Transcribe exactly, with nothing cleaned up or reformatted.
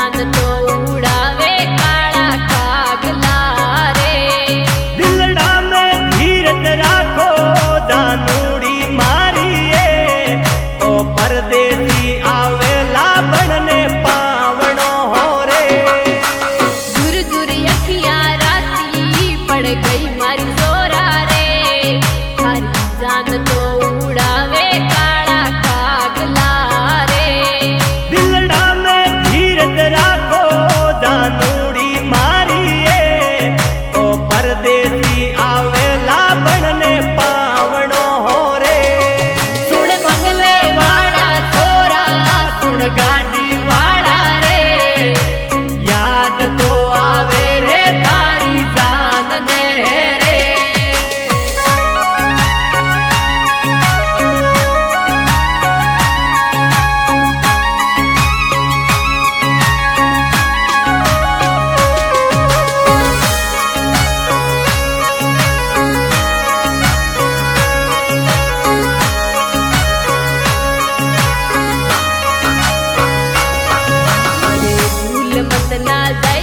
जान तो उड़ावे काला कागला रे। दिलड़ा में धीरज राखो दानूड़ी मारिए ओ परदेसी आवेला बनने पावणो हो रे। दूर दूर अखियां राती पड़ गई मारी जोरा रे। थारी जान तो उड़ावे काला कागला रे। दिलड़ा में धीरज राखो दानूड़ी मारिए ओ परदेसी आवेला बनने पावणो हो रे। सुन बंगले वाला छोरा सुन गाड़ी वाला रे। याद तो आवे रे तारी जान ने रे। भूल मत ना